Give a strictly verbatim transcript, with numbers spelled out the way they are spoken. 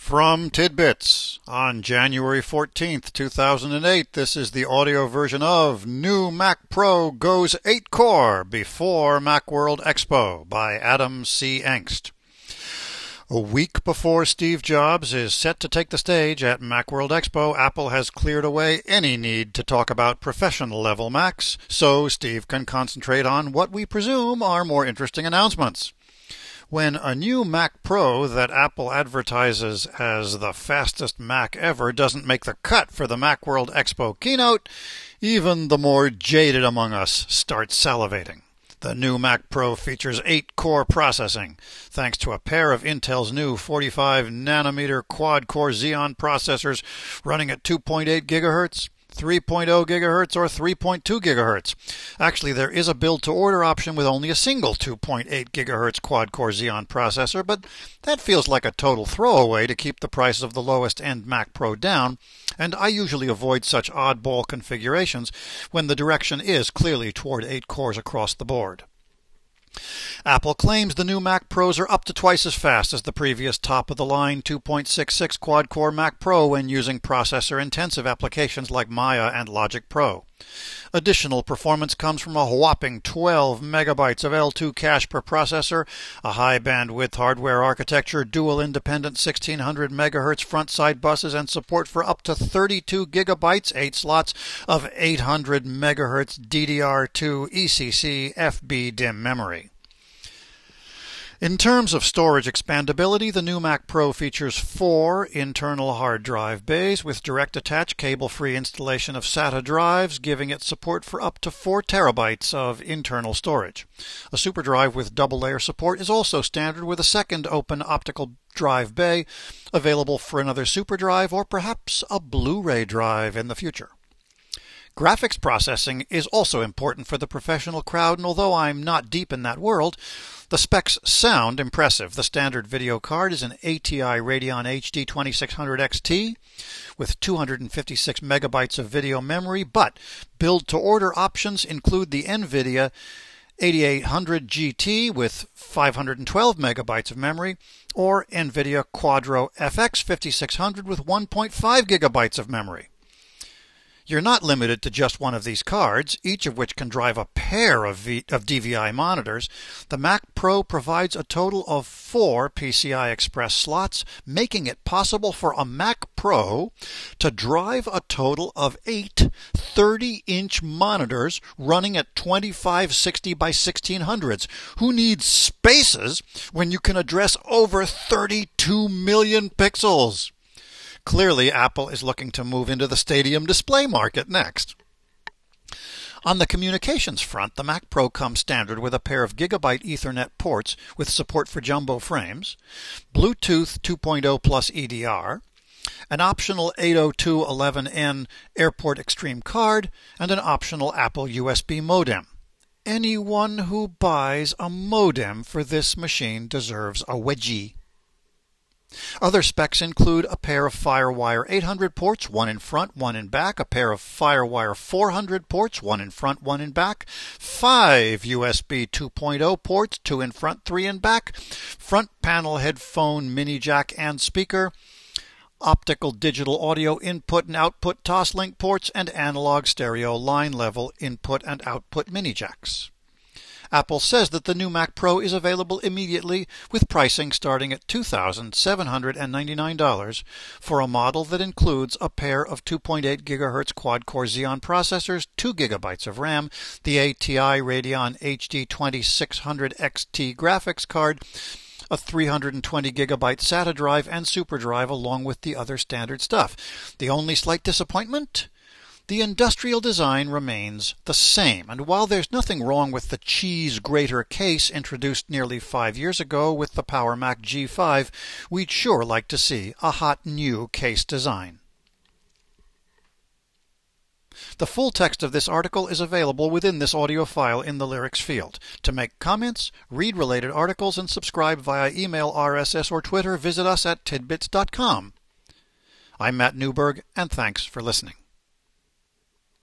From Tidbits on January fourteenth, two thousand eight, this is the audio version of New Mac Pro Goes eight core Before Macworld Expo by Adam C. Engst. A week before Steve Jobs is set to take the stage at Macworld Expo, Apple has cleared away any need to talk about professional-level Macs, so Steve can concentrate on what we presume are more interesting announcements. When a new Mac Pro that Apple advertises as the fastest Mac ever doesn't make the cut for the Macworld Expo keynote, even the more jaded among us start salivating. The new Mac Pro features eight core processing, thanks to a pair of Intel's new forty-five nanometer quad-core Xeon processors running at two point eight gigahertz, three point oh gigahertz, or three point two gigahertz. Actually, there is a build-to-order option with only a single two point eight gigahertz quad-core Xeon processor, but that feels like a total throwaway to keep the price of the lowest-end Mac Pro down, and I usually avoid such oddball configurations when the direction is clearly toward eight cores across the board. Apple claims the new Mac Pros are up to twice as fast as the previous top-of-the-line two point six six quad-core Mac Pro when using processor-intensive applications like Maya and Logic Pro. Additional performance comes from a whopping twelve megabytes of L two cache per processor, a high-bandwidth hardware architecture, dual-independent sixteen hundred megahertz front-side buses, and support for up to thirty-two gigabytes, eight slots, of eight hundred megahertz D D R two E C C F B D I M memory. In terms of storage expandability, the new Mac Pro features four internal hard drive bays with direct attach cable-free installation of SATA drives, giving it support for up to four terabytes of internal storage. A SuperDrive with double-layer support is also standard with a second open optical drive bay, available for another SuperDrive or perhaps a Blu-ray drive in the future. Graphics processing is also important for the professional crowd, and although I'm not deep in that world, the specs sound impressive. The standard video card is an A T I Radeon H D twenty-six hundred X T with two hundred fifty-six megabytes of video memory, but build-to-order options include the NVIDIA eighty-eight hundred G T with five hundred twelve megabytes of memory, or NVIDIA Quadro F X fifty-six hundred with one point five gigabytes of memory. You're not limited to just one of these cards, each of which can drive a pair of, v of D V I monitors. The Mac Pro provides a total of four P C I Express slots, making it possible for a Mac Pro to drive a total of eight thirty-inch monitors running at twenty-five sixty by sixteen hundreds. Who needs spaces when you can address over thirty-two million pixels? Clearly, Apple is looking to move into the stadium display market next. On the communications front, the Mac Pro comes standard with a pair of Gigabit Ethernet ports with support for jumbo frames, Bluetooth two point oh plus E D R, an optional eight oh two dot eleven N Airport Extreme card, and an optional Apple U S B modem. Anyone who buys a modem for this machine deserves a wedgie. Other specs include a pair of FireWire eight hundred ports, one in front, one in back, a pair of FireWire four hundred ports, one in front, one in back, five U S B two point oh ports, two in front, three in back, front panel headphone mini jack and speaker, optical digital audio input and output Toslink ports, and analog stereo line level input and output mini jacks. Apple says that the new Mac Pro is available immediately with pricing starting at two thousand seven hundred ninety-nine dollars for a model that includes a pair of two point eight gigahertz quad-core Xeon processors, two gigabytes of RAM, the A T I Radeon H D twenty-six hundred X T graphics card, a three hundred twenty gigabyte SATA drive, and SuperDrive along with the other standard stuff. The only slight disappointment? The industrial design remains the same, and while there's nothing wrong with the cheese grater case introduced nearly five years ago with the Power Mac G five, we'd sure like to see a hot new case design. The full text of this article is available within this audio file in the lyrics field. To make comments, read related articles, and subscribe via email, R S S, or Twitter, visit us at tidbits dot com. I'm Matt Newberg, and thanks for listening.